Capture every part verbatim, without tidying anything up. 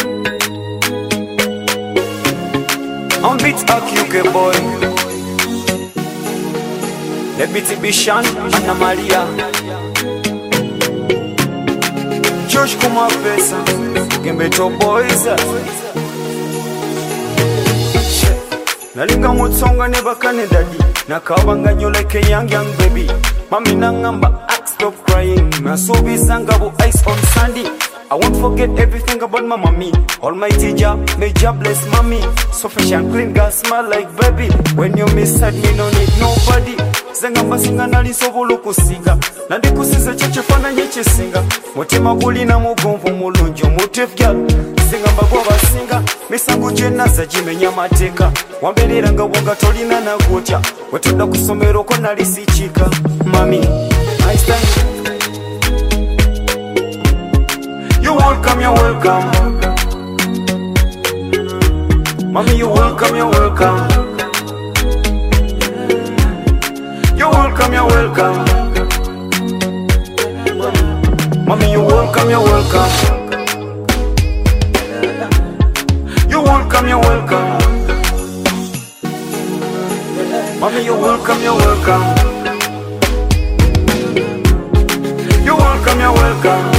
On beat a U K boy. Le beat Bishan, Anna Maria. George kuma pesa, Gembeto boys. Nalinga mutsonga neba kane daddy. Nakabanga nyoleke young young baby. Mami nangamba act stop crying. Nasubi sangabu ice on sandy. I won't forget everything about my mommy. Almighty Jah, may Jah bless mommy. So fresh and clean, girl smell like baby. When you miss me, no need nobody. Zengamba singa nali sobolo kusinga. Nandi kusiza cheche fana nyeche singa. Mutima guli na mugomvu mulunjo motif girl. Zengamba kwa basinga. Misangu jena za jimenya mateka. Wambelera nga wonga tolina na gocha. Wetoda kusomero ko nali sichika. Mami, nice time. You welcome, you're welcome. Mommy, you welcome, you're welcome. You welcome, you're welcome. Mommy, you welcome, you're welcome. You welcome, you're welcome. Mommy, you welcome, you're welcome. You welcome, you're welcome.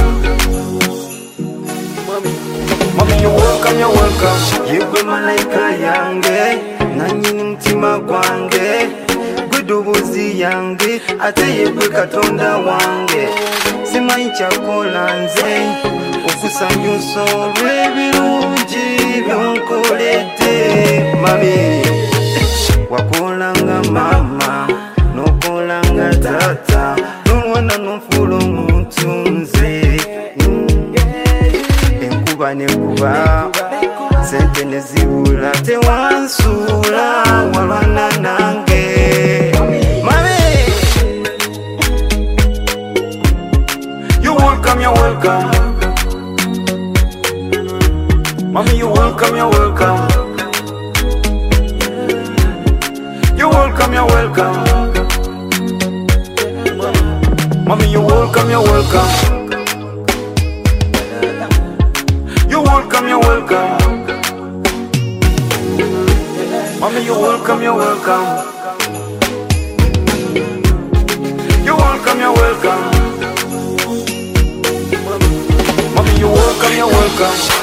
Mommy, you welcome, you're welcome. Yegwe malaika yange, nanyini mtima gwange. Gwedubuzi yange, ate yegwe katonda wange. Simanyi kyakola nze, okusanyusa olw'ebirungi byonkoledde. Mami, wakolanga mama, nokolanga tata, n'omwana n'ofuula omuntu nze. Enkuba nekuba, sente nezibula, tewansula walwana nange. Mami, you welcome, you're welcome. Mommy, you welcome, you're welcome. You welcome, you're welcome. Mommy, you welcome, you're welcome. You welcome, you're welcome. Mommy, you welcome, you're welcome. You welcome, you're welcome. Mommy, you welcome, you're welcome.